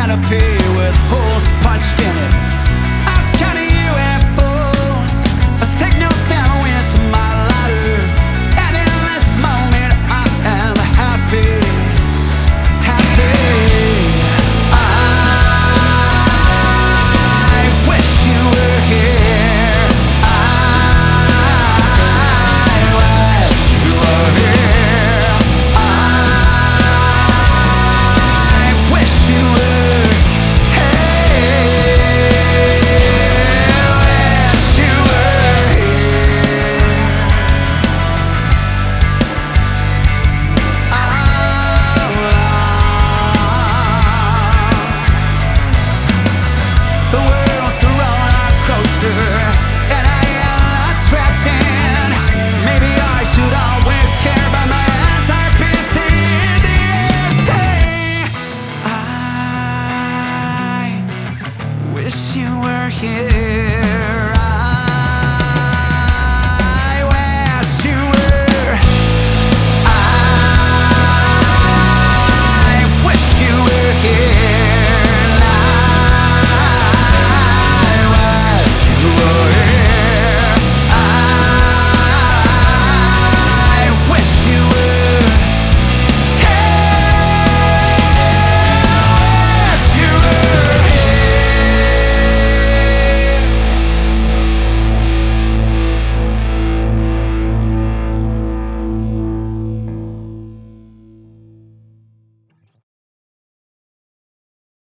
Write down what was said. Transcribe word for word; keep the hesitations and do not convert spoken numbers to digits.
canopy with holes punched in it. I'm counting U F Os, a signal down with my ladder. And in this moment I am happy, happy. I wish you were here. I wish you were here. I wish you were here. Wish you were here. Ah. The world's a roller coaster, and I am not strapped in. Maybe I should always care about my anti-P C in the essay. I wish you were here.